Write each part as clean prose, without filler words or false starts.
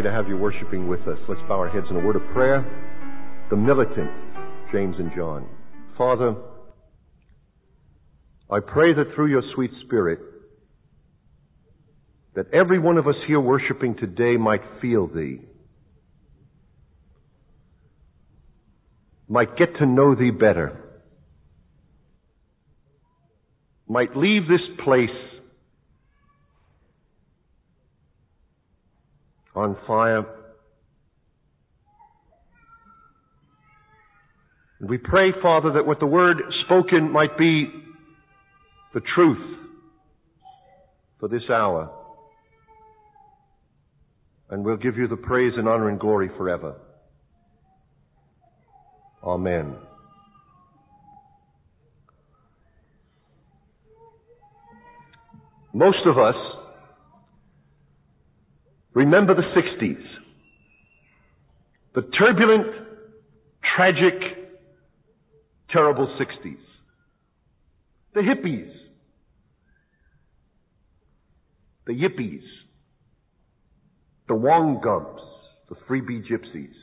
happy to have you worshiping with us. Let's bow our heads in a word of prayer. The militant, James and John. Father, I pray that through your sweet Spirit, that every one of us here worshiping today might feel Thee, might get to know Thee better, might leave this place on fire. And we pray, Father, that what the word spoken might be the truth for this hour. And we'll give you the praise and honor and glory forever. Amen. Most of us remember the 60s. The turbulent, tragic, terrible 60s. The hippies. The yippies. The Wongums. The freebie gypsies.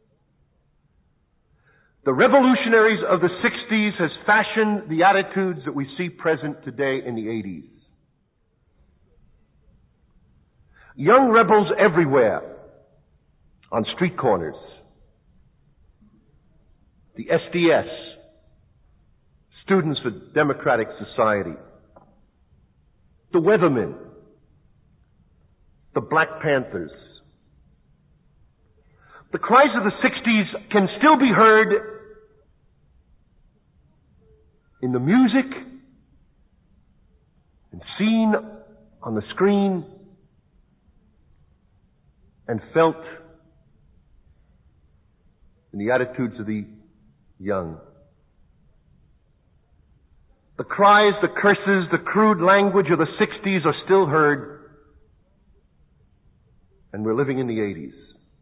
The revolutionaries of the 60s has fashioned the attitudes that we see present today in the 80s. Young rebels everywhere, on street corners. The SDS, Students for Democratic Society. The Weathermen. The Black Panthers. The cries of the 60s can still be heard in the music and seen on the screen and felt in the attitudes of the young. The cries, the curses, the crude language of the 60s are still heard, and we're living in the 80s.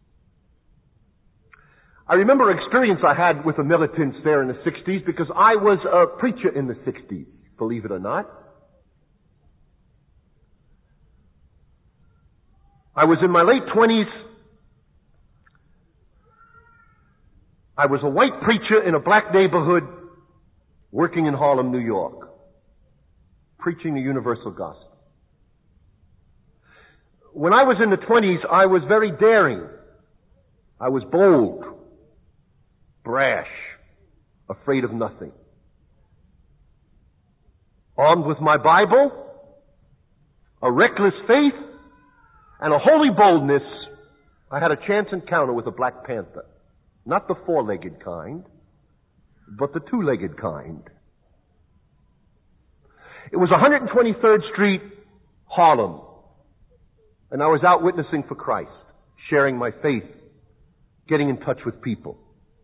I remember an experience I had with the militants there in the 60s because I was a preacher in the 60s, believe it or not. I was in my late 20s. I was a white preacher in a black neighborhood working in Harlem, New York, preaching the universal gospel. When I was in the 20s, I was very daring. I was bold, brash, afraid of nothing. Armed with my Bible, a reckless faith, and a holy boldness, I had a chance encounter with a Black Panther. Not the four-legged kind, but the two-legged kind. It was 123rd Street, Harlem. And I was out witnessing for Christ, sharing my faith, getting in touch with people.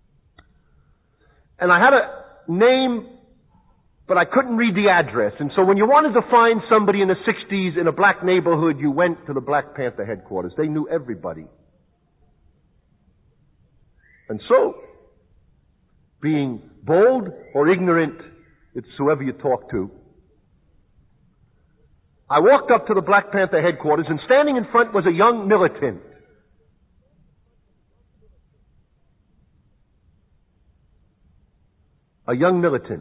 And I had a name, but I couldn't read the address. And so when you wanted to find somebody in the 60s in a black neighborhood, you went to the Black Panther headquarters. They knew everybody. And so, being bold or ignorant, it's whoever you talk to, I walked up to the Black Panther headquarters, and standing in front was a young militant. A young militant.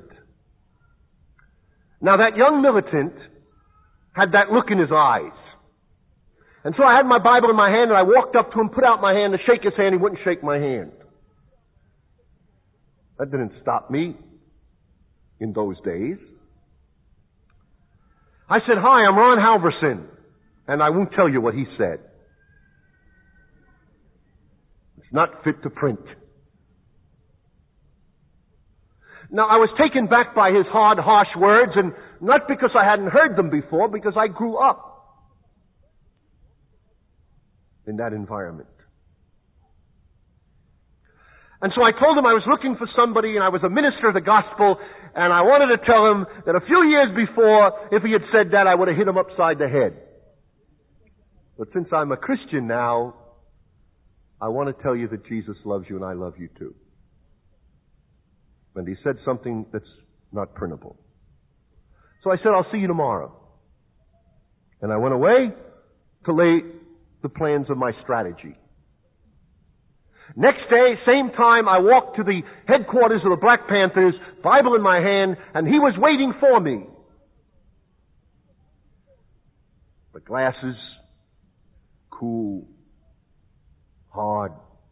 Now that young militant had that look in his eyes. And so I had my Bible in my hand and I walked up to him, put out my hand to shake his hand. He wouldn't shake my hand. That didn't stop me in those days. I said, "Hi, I'm Ron Halverson." And I won't tell you what he said. It's not fit to print. Now, I was taken back by his hard, harsh words, and not because I hadn't heard them before, because I grew up in that environment. And so I told him I was looking for somebody, and I was a minister of the gospel, and I wanted to tell him that a few years before, if he had said that, I would have hit him upside the head. But since I'm a Christian now, I want to tell you that Jesus loves you and I love you too. And he said something that's not printable. So I said, "I'll see you tomorrow." And I went away to lay the plans of my strategy. Next day, same time, I walked to the headquarters of the Black Panthers, Bible in my hand, and he was waiting for me. The glasses, cool, hard.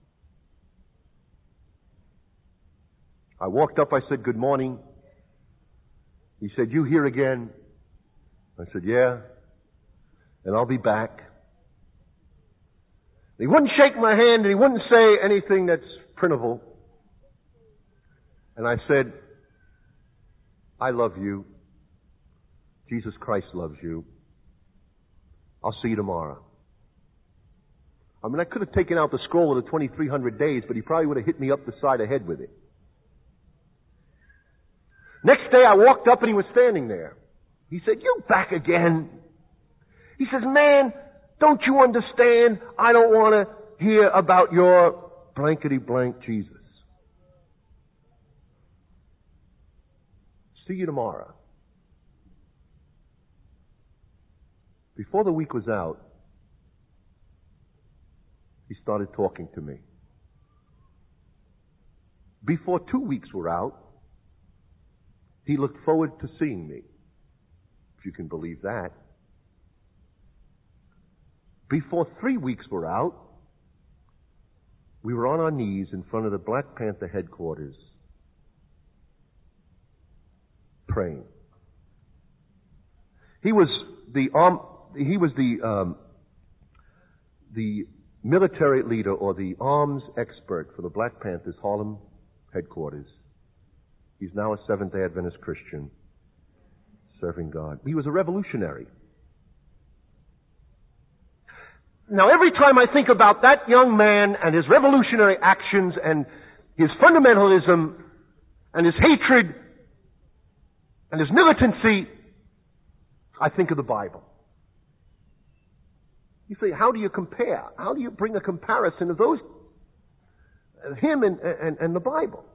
I walked up, I said, "Good morning." He said, "You here again?" I said, "Yeah, and I'll be back." He wouldn't shake my hand and he wouldn't say anything that's printable. And I said, "I love you. Jesus Christ loves you. I'll see you tomorrow." I mean, I could have taken out the scroll of the 2,300 days, but he probably would have hit me up the side of the head with it. Next day I walked up and he was standing there. He said, "You back again?" He says, "Man, don't you understand? I don't want to hear about your blankety blank Jesus. See you tomorrow." Before the week was out, he started talking to me. Before 2 weeks were out, he looked forward to seeing me, if you can believe that. Before 3 weeks were out, we were on our knees in front of the Black Panther headquarters, praying. He was the military leader or the arms expert for the Black Panthers Harlem headquarters. He's now a Seventh-day Adventist Christian, serving God. He was a revolutionary. Now, every time I think about that young man and his revolutionary actions and his fundamentalism and his hatred and his militancy, I think of the Bible. You say, how do you compare? How do you bring a comparison of those, him and the Bible?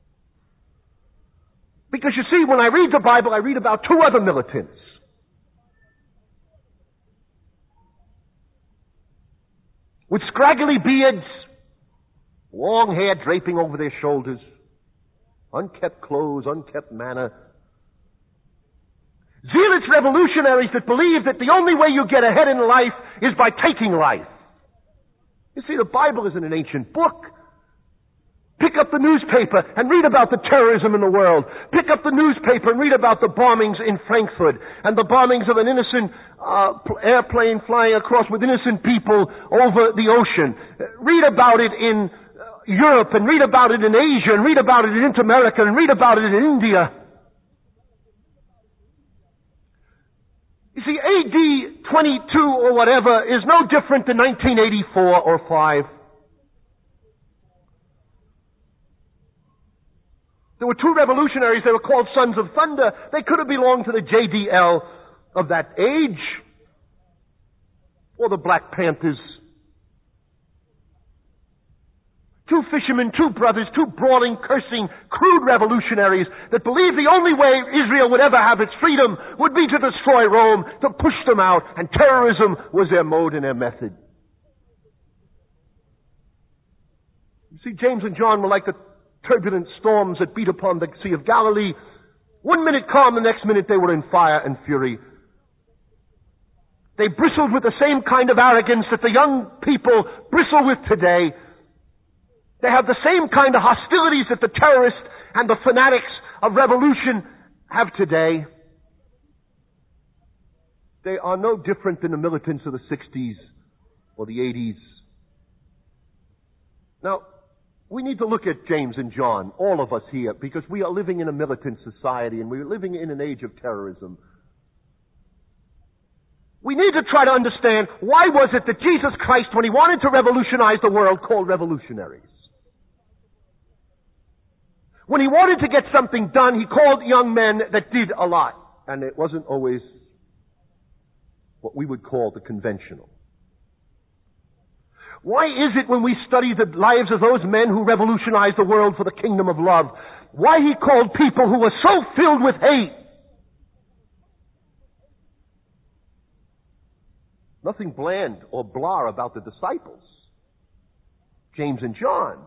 Because you see, when I read the Bible, I read about two other militants. With scraggly beards, long hair draping over their shoulders, unkept clothes, unkept manner. Zealous revolutionaries that believe that the only way you get ahead in life is by taking life. You see, the Bible isn't an ancient book. Pick up the newspaper and read about the terrorism in the world. Pick up the newspaper and read about the bombings in Frankfurt and the bombings of an innocent airplane flying across with innocent people over the ocean. Read about it in Europe and read about it in Asia and read about it in America and read about it in India. You see, AD 22 or whatever is no different than 1984 or 5. There were two revolutionaries, they were called Sons of Thunder. They could have belonged to the JDL of that age, or the Black Panthers. Two fishermen, two brothers, two brawling, cursing, crude revolutionaries that believed the only way Israel would ever have its freedom would be to destroy Rome, to push them out, and terrorism was their mode and their method. You see, James and John were like the turbulent storms that beat upon the Sea of Galilee. 1 minute calm, the next minute they were in fire and fury. They bristled with the same kind of arrogance that the young people bristle with today. They have the same kind of hostilities that the terrorists and the fanatics of revolution have today. They are no different than the militants of the 60s or the 80s. Now, we need to look at James and John, all of us here, because we are living in a militant society and we're living in an age of terrorism. We need to try to understand why was it that Jesus Christ, when he wanted to revolutionize the world, called revolutionaries. When he wanted to get something done, he called young men that did a lot. And it wasn't always what we would call the conventional. Why is it when we study the lives of those men who revolutionized the world for the kingdom of love, why he called people who were so filled with hate? Nothing bland or blah about the disciples. James and John.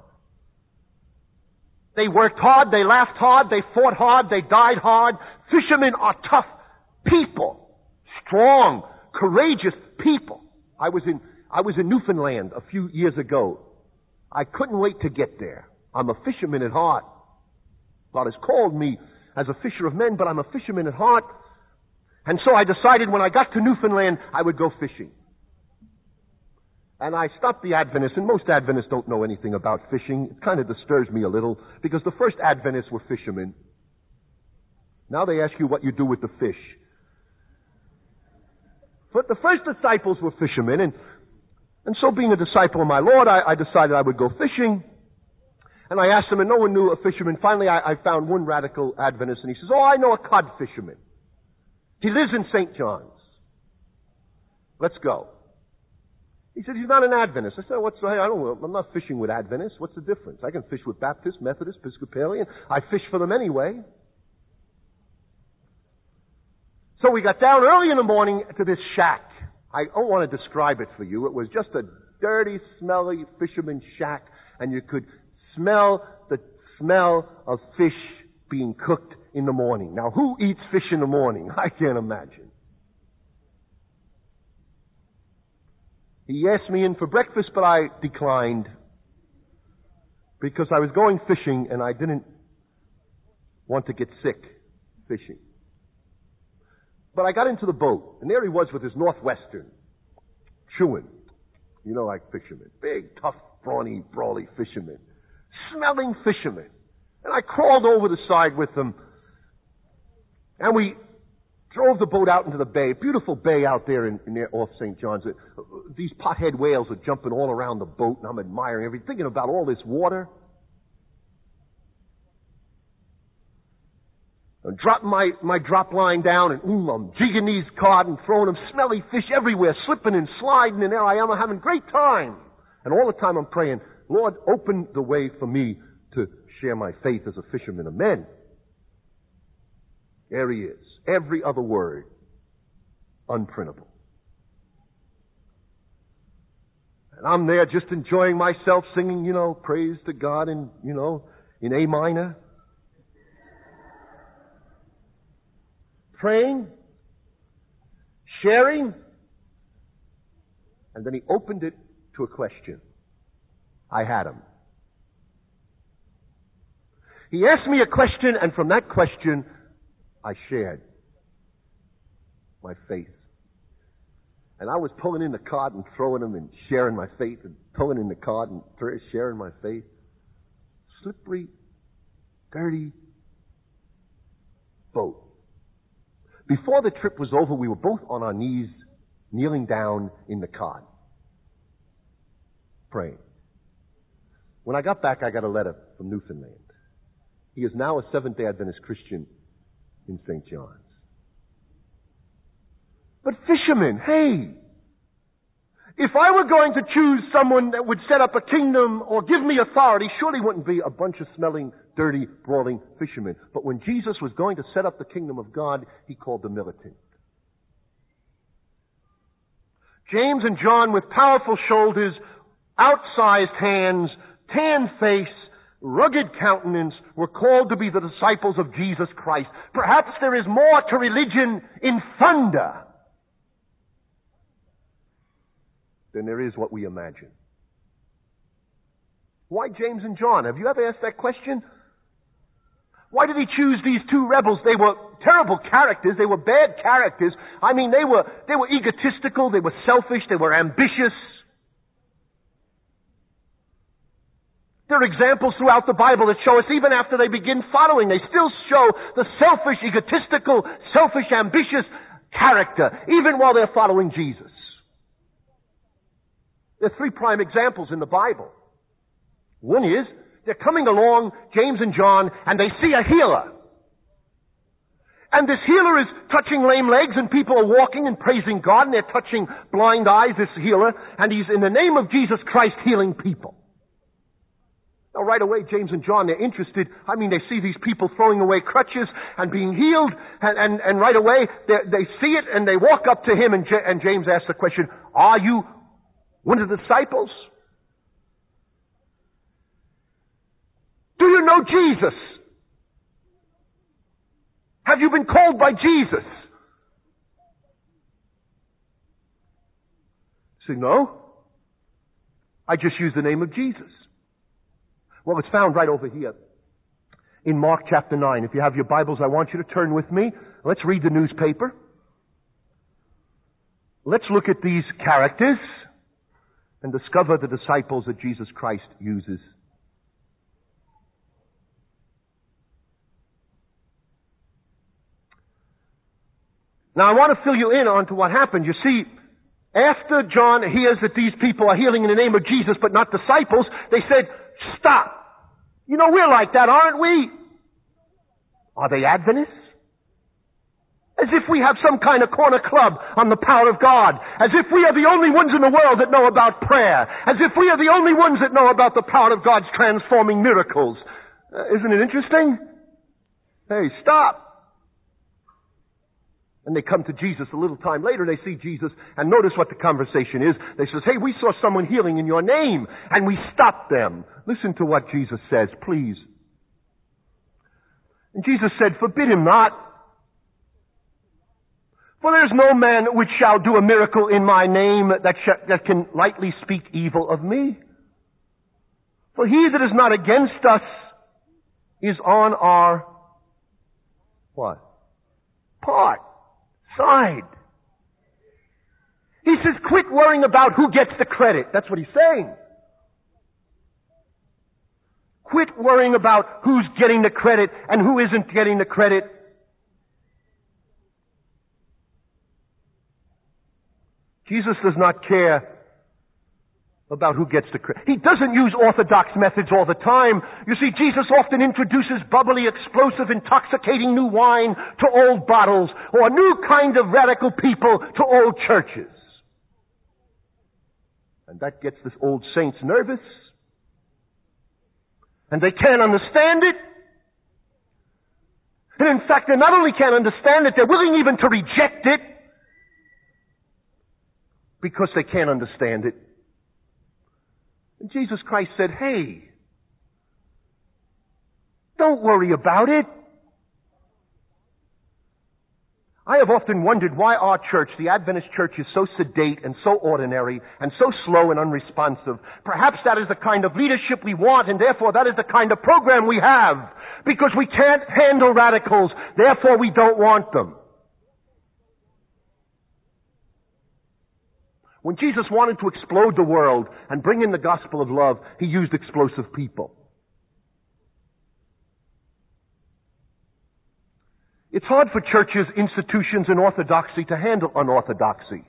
They worked hard, they laughed hard, they fought hard, they died hard. Fishermen are tough people. Strong, courageous people. I was in Newfoundland a few years ago. I couldn't wait to get there. I'm a fisherman at heart. God has called me as a fisher of men, but I'm a fisherman at heart. And so I decided when I got to Newfoundland, I would go fishing. And I stopped the Adventists, and most Adventists don't know anything about fishing. It kind of disturbs me a little, because the first Adventists were fishermen. Now they ask you what you do with the fish. But the first disciples were fishermen, and so being a disciple of my Lord, I decided I would go fishing. And I asked him, and no one knew a fisherman. Finally, I found one radical Adventist, and he says, "Oh, I know a cod fisherman. He lives in St. John's. Let's go." He said, "He's not an Adventist." I said, I'm not fishing with Adventists. What's the difference? I can fish with Baptist, Methodist, Episcopalian. I fish for them anyway. So we got down early in the morning to this shack. I don't want to describe it for you. It was just a dirty, smelly fisherman's shack, and you could smell the smell of fish being cooked in the morning. Now, who eats fish in the morning? I can't imagine. He asked me in for breakfast, but I declined because I was going fishing and I didn't want to get sick fishing. But I got into the boat, and there he was with his Northwestern, chewing. You know, like fishermen. Big, tough, brawny fishermen. Smelling fishermen. And I crawled over the side with them, and we drove the boat out into the bay. Beautiful bay out there off St. John's. These pothead whales are jumping all around the boat, and I'm admiring everything, thinking about all this water. I'm dropping my drop line down, and I'm jigging these cod and throwing them. Smelly fish everywhere, slipping and sliding, and there I am. I'm having a great time. And all the time I'm praying, "Lord, open the way for me to share my faith as a fisherman of men." There he is. Every other word, unprintable. And I'm there just enjoying myself, singing, praise to God in A minor. Praying, sharing, and then he opened it to a question. I had him. He asked me a question, and from that question, I shared my faith. And I was pulling in the cod and throwing them and sharing my faith, and pulling in the cod and sharing my faith. Slippery, dirty boat. Before the trip was over, we were both on our knees, kneeling down in the cod, praying. When I got back, I got a letter from Newfoundland. He is now a Seventh-day Adventist Christian in St. John's. But fishermen, hey, if I were going to choose someone that would set up a kingdom or give me authority, surely wouldn't be a bunch of smelling, dirty, brawling fishermen. But when Jesus was going to set up the kingdom of God, he called them militant. James and John, with powerful shoulders, outsized hands, tan face, rugged countenance, were called to be the disciples of Jesus Christ. Perhaps there is more to religion in thunder than there is what we imagine. Why James and John? Have you ever asked that question? Why did he choose these two rebels? They were terrible characters. They were bad characters. I mean, they were egotistical. They were selfish. They were ambitious. There are examples throughout the Bible that show us even after they begin following, they still show the selfish, egotistical, selfish, ambitious character, even while they're following Jesus. There are three prime examples in the Bible. One is, they're coming along, James and John, and they see a healer. And this healer is touching lame legs, and people are walking and praising God, and they're touching blind eyes, this healer, and he's in the name of Jesus Christ healing people. Now right away, James and John, they're interested. I mean, they see these people throwing away crutches and being healed, and right away, they see it, and they walk up to him, and James asks the question, "Are you one of the disciples?" you know Jesus? Have you been called by Jesus? Say, no. I just use the name of Jesus. Well, it's found right over here in Mark chapter 9. If you have your Bibles, I want you to turn with me. Let's read the newspaper. Let's look at these characters and discover the disciples that Jesus Christ uses. Now, I want to fill you in on to what happened. You see, after John hears that these people are healing in the name of Jesus but not disciples, they said, stop. You know, we're like that, aren't we? Are they Adventists? As if we have some kind of corner club on the power of God. As if we are the only ones in the world that know about prayer. As if we are the only ones that know about the power of God's transforming miracles. Isn't it interesting? Hey, stop. And they come to Jesus a little time later, they see Jesus, and notice what the conversation is. They says, hey, we saw someone healing in your name, and we stopped them. Listen to what Jesus says, please. And Jesus said, forbid him not. For there is no man which shall do a miracle in my name that can lightly speak evil of me. For he that is not against us is on our, what? Part. Side. He says, quit worrying about who gets the credit. That's what he's saying. Quit worrying about who's getting the credit and who isn't getting the credit. Jesus does not care about who gets the credit. He doesn't use orthodox methods all the time. You see, Jesus often introduces bubbly, explosive, intoxicating new wine to old bottles, or a new kind of radical people to old churches. And that gets the old saints nervous. And they can't understand it. And in fact, they not only can't understand it, they're willing even to reject it because they can't understand it. And Jesus Christ said, hey, don't worry about it. I have often wondered why our church, the Adventist church, is so sedate and so ordinary and so slow and unresponsive. Perhaps that is the kind of leadership we want, and therefore that is the kind of program we have. Because we can't handle radicals, therefore we don't want them. When Jesus wanted to explode the world and bring in the gospel of love, he used explosive people. It's hard for churches, institutions, and orthodoxy to handle unorthodoxy.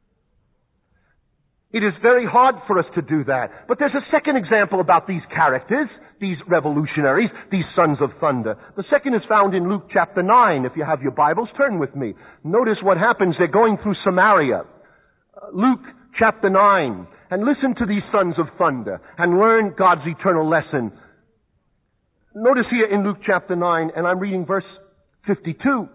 It is very hard for us to do that. But there's a second example about these characters, these revolutionaries, these sons of thunder. The second is found in Luke chapter 9. If you have your Bibles, turn with me. Notice what happens. They're going through Samaria. Luke chapter 9, and listen to these sons of thunder and learn God's eternal lesson. Notice here in Luke chapter 9, and I'm reading verse 52.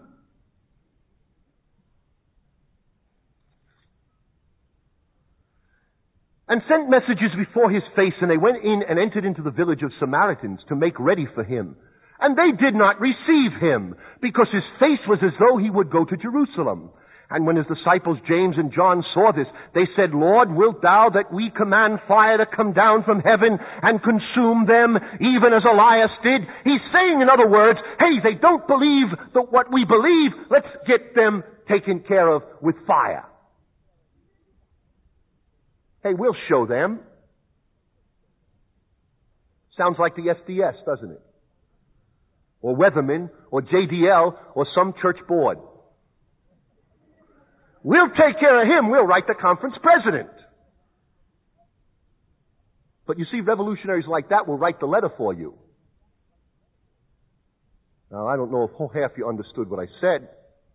And sent messages before his face, and they went in and entered into the village of Samaritans to make ready for him. And they did not receive him, because his face was as though he would go to Jerusalem. And when his disciples James and John saw this, they said, Lord, wilt thou that we command fire to come down from heaven and consume them, even as Elias did? He's saying, in other words, hey, they don't believe what we believe. Let's get them taken care of with fire. Hey, we'll show them. Sounds like the SDS, doesn't it? Or Weatherman, or JDL, or some church board. We'll take care of him. We'll write the conference president. But you see, revolutionaries like that will write the letter for you. Now, I don't know if half you understood what I said.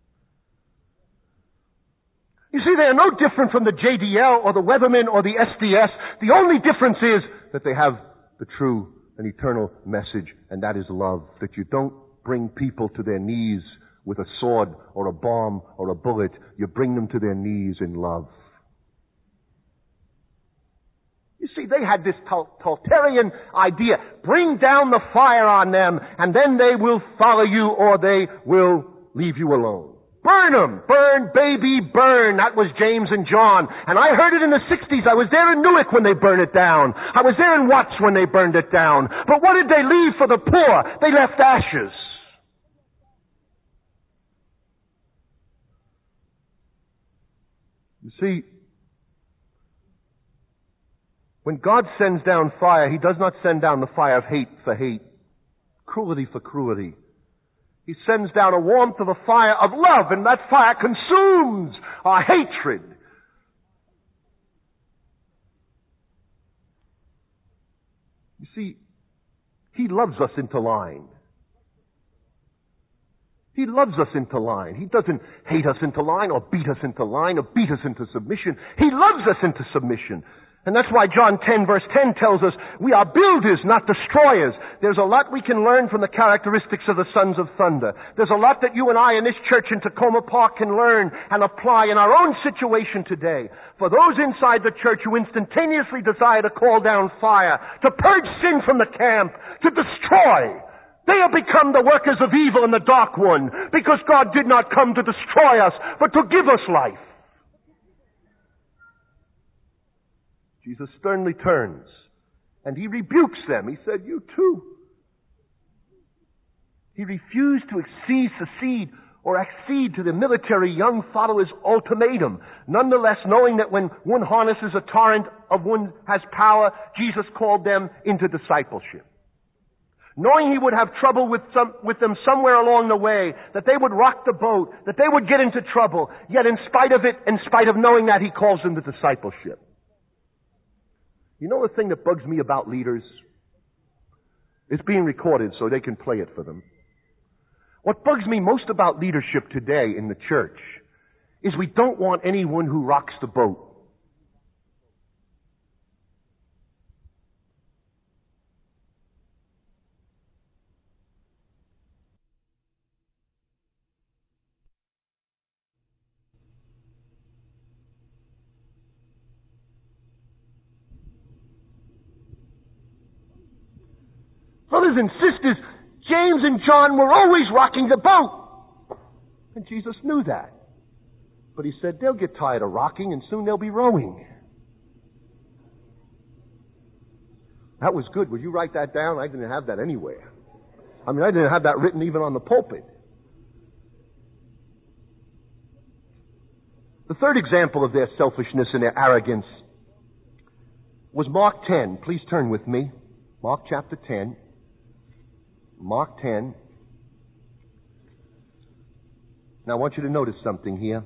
You see, they are no different from the JDL or the Weatherman or the SDS. The only difference is that they have the true and eternal message, and that is love. That you don't bring people to their knees with a sword or a bomb or a bullet. You bring them to their knees in love. You You see, they had this totalitarian idea. Bring down the fire on them, and then they will follow you, or they will leave you alone. Burn them! Burn, baby, burn! That was James and John. And I heard it in the 60s. I was there in Newark when they burned it down. I was there in Watts when they burned it down. But what did they leave for the poor? They left ashes. You see, when God sends down fire, He does not send down the fire of hate for hate, cruelty for cruelty. He sends down a warmth of a fire of love, and that fire consumes our hatred. You see, He loves us into line. He loves us into line. He doesn't hate us into line or beat us into line or beat us into submission. He loves us into submission. And that's why John 10 verse 10 tells us we are builders, not destroyers. There's a lot we can learn from the characteristics of the sons of thunder. There's a lot that you and I in this church in Tacoma Park can learn and apply in our own situation today. For those inside the church who instantaneously desire to call down fire, to purge sin from the camp, to destroy, they have become the workers of evil in the dark one, because God did not come to destroy us, but to give us life. Jesus sternly turns, and He rebukes them. He said, you too. He refused to accede to the military young follower's ultimatum. Nonetheless, knowing that when one harnesses a torrent of one has power, Jesus called them into discipleship. Knowing He would have trouble with them somewhere along the way, that they would rock the boat, that they would get into trouble, yet in spite of knowing that, He calls them to discipleship. You know the thing that bugs me about leaders? It's being recorded so they can play it for them. What bugs me most about leadership today in the church is we don't want anyone who rocks the boat. Brothers and sisters, James and John were always rocking the boat. And Jesus knew that. But He said, they'll get tired of rocking and soon they'll be rowing. That was good. Would you write that down? I didn't have that anywhere. I didn't have that written even on the pulpit. The third example of their selfishness and their arrogance was Mark 10. Please turn with me. Mark chapter 10. Mark 10. Now I want you to notice something here.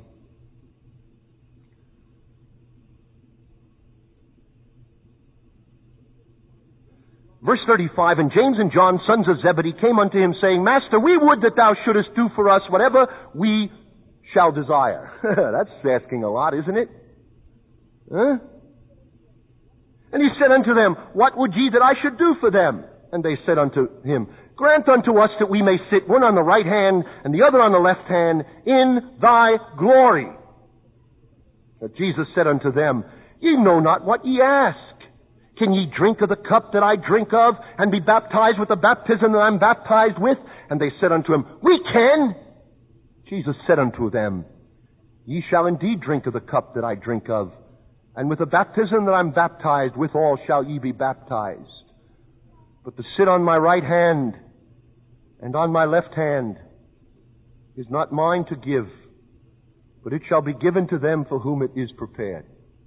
Verse 35, and James and John, sons of Zebedee, came unto Him, saying, Master, we would that Thou shouldest do for us whatever we shall desire. That's asking a lot, isn't it? Huh? And He said unto them, What would ye that I should do for them? And they said unto Him, Grant unto us that we may sit one on the right hand and the other on the left hand in Thy glory. But Jesus said unto them, Ye know not what ye ask. Can ye drink of the cup that I drink of, and be baptized with the baptism that I am baptized with? And they said unto Him, We can. Jesus said unto them, Ye shall indeed drink of the cup that I drink of, and with the baptism that I am baptized withal shall ye be baptized. But to sit on my right hand and on my left hand is not mine to give, but it shall be given to them for whom it is prepared.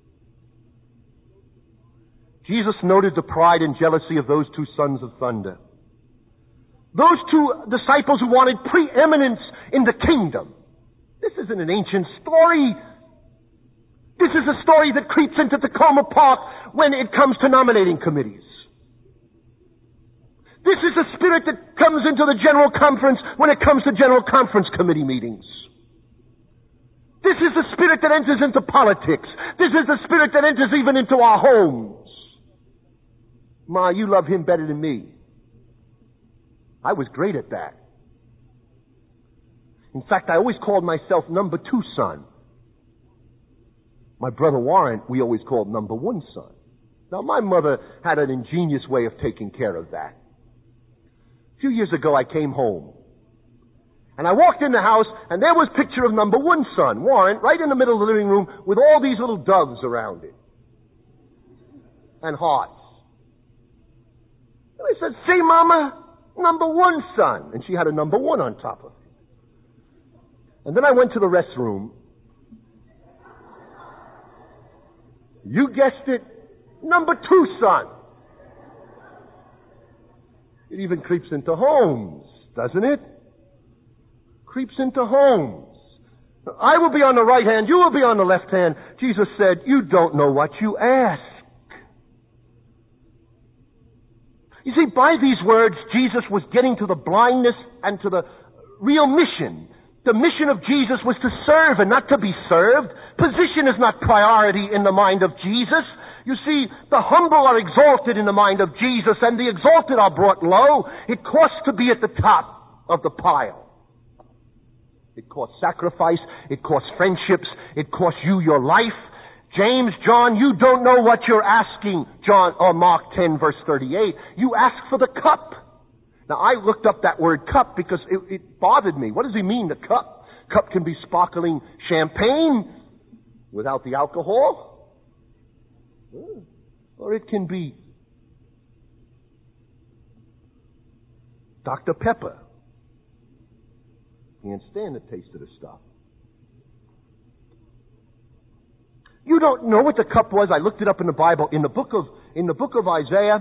Jesus noted the pride and jealousy of those two sons of thunder. Those two disciples who wanted preeminence in the kingdom. This isn't an ancient story. This is a story that creeps into Tacoma Park when it comes to nominating committees. This is a spirit that comes into the General Conference when it comes to General Conference committee meetings. This is the spirit that enters into politics. This is the spirit that enters even into our homes. Ma, you love him better than me. I was great at that. In fact, I always called myself number 2 son. My brother Warren, we always called number 1 son. Now, my mother had an ingenious way of taking care of that. A few years ago, I came home. And I walked in the house, and there was a picture of number one son, Warren, right in the middle of the living room with all these little doves around it. And hearts. And I said, see, Mama, number one son. And she had a number one on top of it. And then I went to the restroom. You guessed it, number two son. It even creeps into homes, doesn't it? Creeps into homes. I will be on the right hand, you will be on the left hand. Jesus said, you don't know what you ask. You see, by these words, Jesus was getting to the blindness and to the real mission. The mission of Jesus was to serve and not to be served. Position is not priority in the mind of Jesus. You see, the humble are exalted in the mind of Jesus, and the exalted are brought low. It costs to be at the top of the pile. It costs sacrifice. It costs friendships. It costs you your life. James, John, you don't know what you're asking. Mark 10, verse 38. You ask for the cup. Now, I looked up that word cup because it bothered me. What does he mean, the cup? Cup can be sparkling champagne without the alcohol. Or it can be Dr. Pepper. Can't stand the taste of the stuff. You don't know what the cup was. I looked it up in the Bible. In the book of Isaiah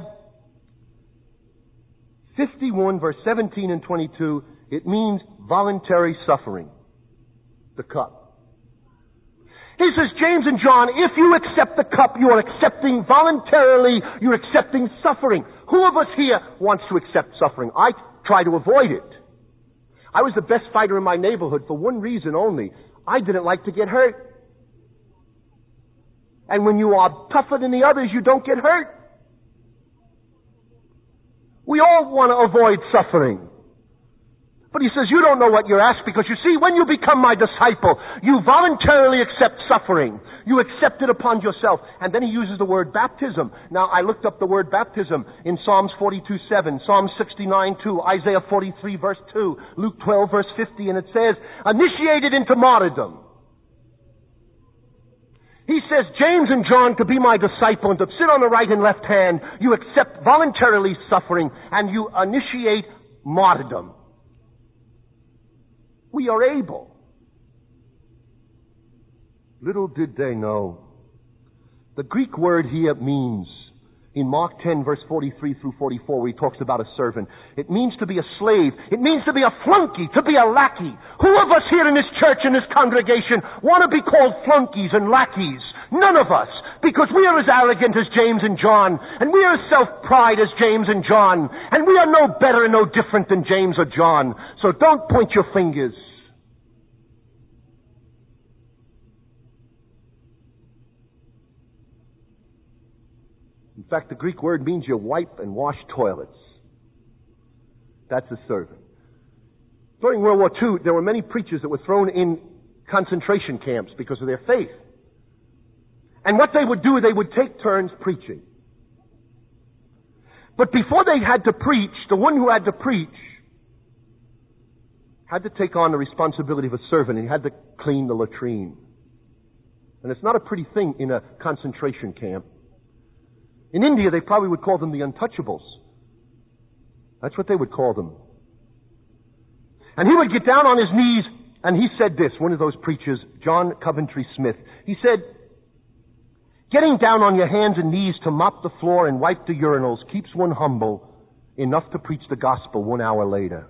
51, verse 17 and 22, it means voluntary suffering. The cup. He says, James and John, if you accept the cup, you are accepting voluntarily, you're accepting suffering. Who of us here wants to accept suffering? I try to avoid it. I was the best fighter in my neighborhood for one reason only. I didn't like to get hurt. And when you are tougher than the others, you don't get hurt. We all want to avoid suffering. But he says, you don't know what you're asked because you see, when you become my disciple, you voluntarily accept suffering. You accept it upon yourself. And then he uses the word baptism. Now, I looked up the word baptism in Psalms 42:7, Psalms 69:2, Isaiah 43, verse 2, Luke 12, verse 50, and it says, initiated into martyrdom. He says, James and John, to be my disciple and to sit on the right and left hand, you accept voluntarily suffering and you initiate martyrdom. We are able. Little did they know. The Greek word here means, in Mark 10, verse 43 through 44, where he talks about a servant, it means to be a slave. It means to be a flunky, to be a lackey. Who of us here in this church, in this congregation, want to be called flunkies and lackeys? None of us. Because we are as arrogant as James and John, and we are as self-pride as James and John, and we are no better and no different than James or John. So don't point your fingers. In fact, the Greek word means you wipe and wash toilets. That's a servant. During World War II, there were many preachers that were thrown in concentration camps because of their faith. And what they would do, they would take turns preaching. But before they had to preach, the one who had to preach had to take on the responsibility of a servant, and he had to clean the latrine. And it's not a pretty thing in a concentration camp. In India, they probably would call them the untouchables. That's what they would call them. And he would get down on his knees, and he said this, one of those preachers, John Coventry Smith. He said, getting down on your hands and knees to mop the floor and wipe the urinals keeps one humble enough to preach the gospel 1 hour later.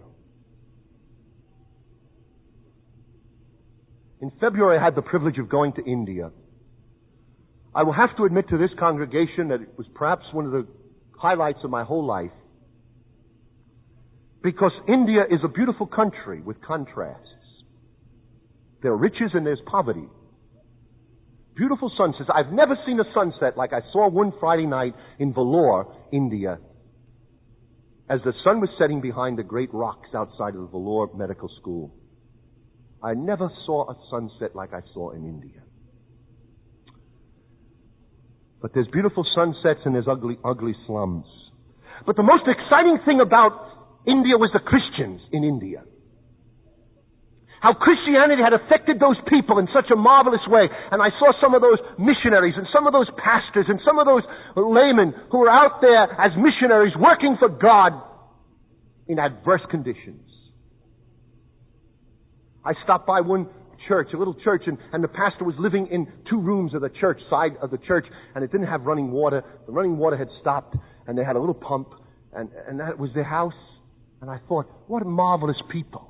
In February, I had the privilege of going to India. I will have to admit to this congregation that it was perhaps one of the highlights of my whole life. Because India is a beautiful country with contrasts. There are riches and there's poverty. Beautiful sunsets. I've never seen a sunset like I saw one Friday night in Vellore, India, as the sun was setting behind the great rocks outside of the Vellore Medical School. I never saw a sunset like I saw in India. But there's beautiful sunsets and there's ugly, ugly slums. But the most exciting thing about India was the Christians in India. How Christianity had affected those people in such a marvelous way. And I saw some of those missionaries and some of those pastors and some of those laymen who were out there as missionaries working for God in adverse conditions. I stopped by one church, a little church, and the pastor was living in 2 rooms of the church, side of the church, and it didn't have running water. The running water had stopped, and they had a little pump, and that was their house. And I thought, what marvelous people.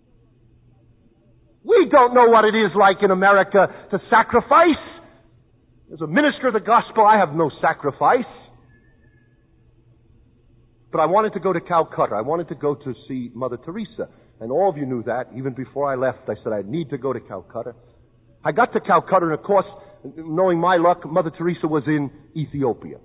We don't know what it is like in America to sacrifice. As a minister of the gospel, I have no sacrifice. But I wanted to go to Calcutta. I wanted to go to see Mother Teresa. And all of you knew that. Even before I left, I said I need to go to Calcutta. I got to Calcutta, and of course, knowing my luck, Mother Teresa was in Ethiopia.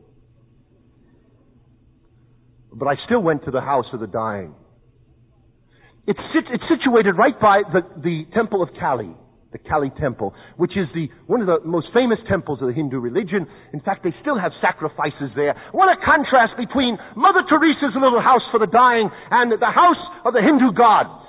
But I still went to the house of the dying. It's situated right by the temple of Kali, the Kali temple, which is one of the most famous temples of the Hindu religion. In fact, they still have sacrifices there. What a contrast between Mother Teresa's little house for the dying and the house of the Hindu gods.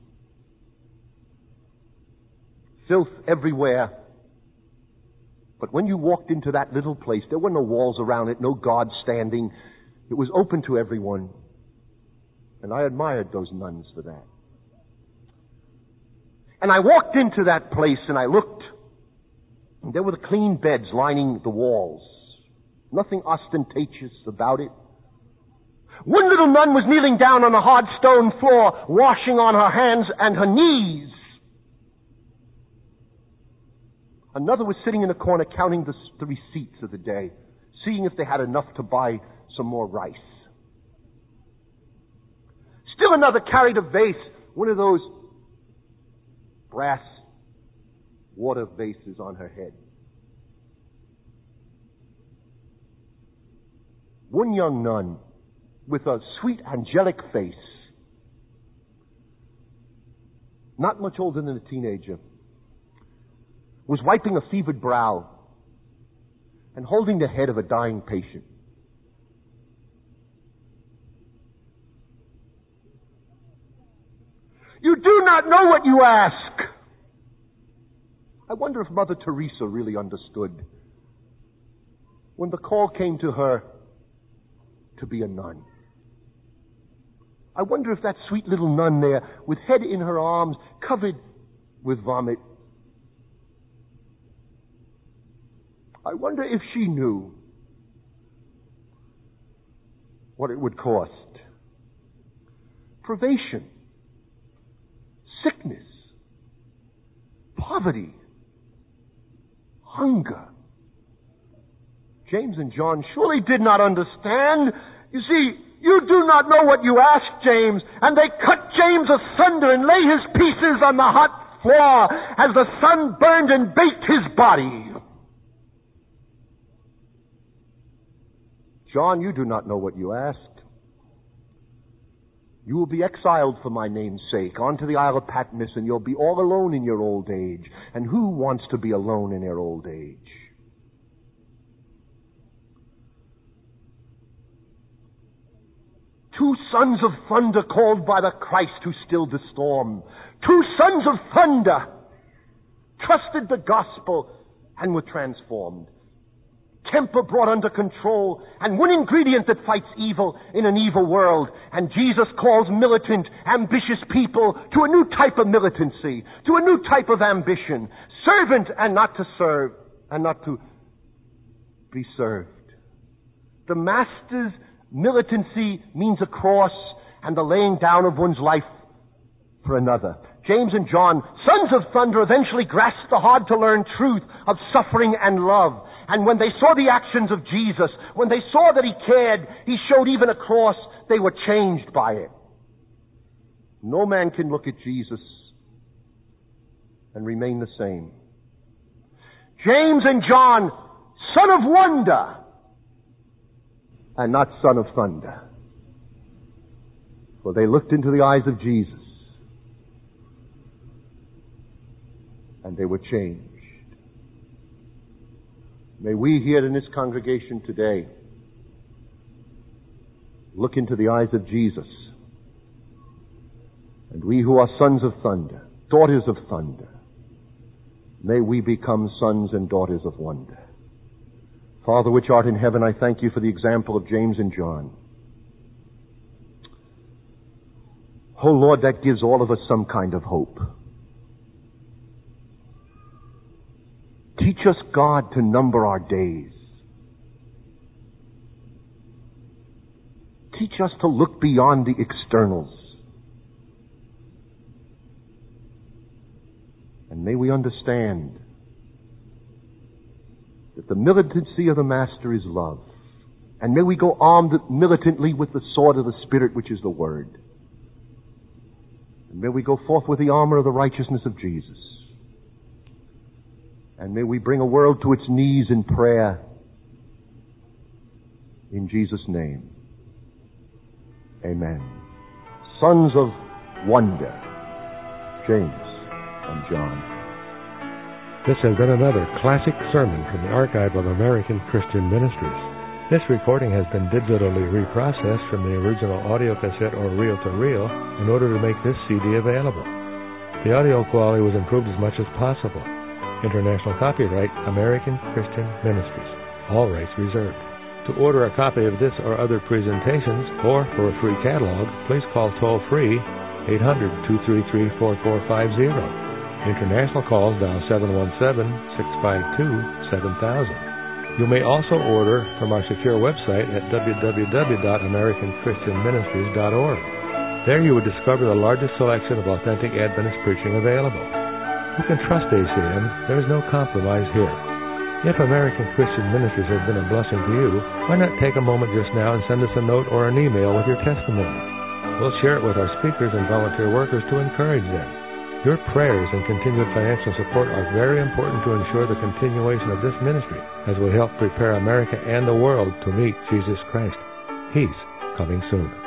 Filth everywhere. But when you walked into that little place, there were no walls around it, no gods standing. It was open to everyone. And I admired those nuns for that. And I walked into that place and I looked. And there were the clean beds lining the walls. Nothing ostentatious about it. One little nun was kneeling down on the hard stone floor, washing on her hands and her knees. Another was sitting in a corner counting the receipts of the day, seeing if they had enough to buy some more rice. Still another carried a vase, one of those brass water vases on her head. One young nun with a sweet angelic face, not much older than a teenager, was wiping a fevered brow and holding the head of a dying patient. You do not know what you ask. I wonder if Mother Teresa really understood when the call came to her to be a nun. I wonder if that sweet little nun there, with head in her arms, covered with vomit, I wonder if she knew what it would cost. Privation, sickness, poverty, hunger. James and John surely did not understand. You see, you do not know what you ask, James. And they cut James asunder and lay his pieces on the hot floor as the sun burned and baked his body. John, you do not know what you asked. You will be exiled for my name's sake onto the Isle of Patmos, and you'll be all alone in your old age. And who wants to be alone in their old age? Two sons of thunder called by the Christ who stilled the storm. Two sons of thunder trusted the gospel and were transformed. Temper brought under control, and one ingredient that fights evil in an evil world. And Jesus calls militant, ambitious people to a new type of militancy, to a new type of ambition. Servant and not to serve, and not to be served. The Master's militancy means a cross and the laying down of one's life for another. James and John, sons of thunder, eventually grasped the hard-to-learn truth of suffering and love. And when they saw the actions of Jesus, when they saw that he cared, he showed even a cross, they were changed by it. No man can look at Jesus and remain the same. James and John, son of wonder, and not son of thunder. For they looked into the eyes of Jesus, and they were changed. May we here in this congregation today look into the eyes of Jesus. And we who are sons of thunder, daughters of thunder, may we become sons and daughters of wonder. Father, which art in heaven, I thank you for the example of James and John. Oh Lord, that gives all of us some kind of hope. Teach us, God, to number our days. Teach us to look beyond the externals. And may we understand that the militancy of the Master is love. And may we go armed militantly with the sword of the Spirit, which is the Word. And may we go forth with the armor of the righteousness of Jesus. And may we bring a world to its knees in prayer. In Jesus' name. Amen. Sons of wonder, James and John. This has been another classic sermon from the Archive of American Christian Ministries. This recording has been digitally reprocessed from the original audio cassette or reel-to-reel in order to make this CD available. The audio quality was improved as much as possible. International copyright, American Christian Ministries. All rights reserved. To order a copy of this or other presentations, or for a free catalog, please call toll-free 800-233-4450. International calls dial 717-652-7000. You may also order from our secure website at www.americanchristianministries.org. There you would discover the largest selection of authentic Adventist preaching available. You can trust ACM. There is no compromise here. If American Christian Ministries has been a blessing to you, why not take a moment just now and send us a note or an email with your testimony? We'll share it with our speakers and volunteer workers to encourage them. Your prayers and continued financial support are very important to ensure the continuation of this ministry as we help prepare America and the world to meet Jesus Christ. He's coming soon.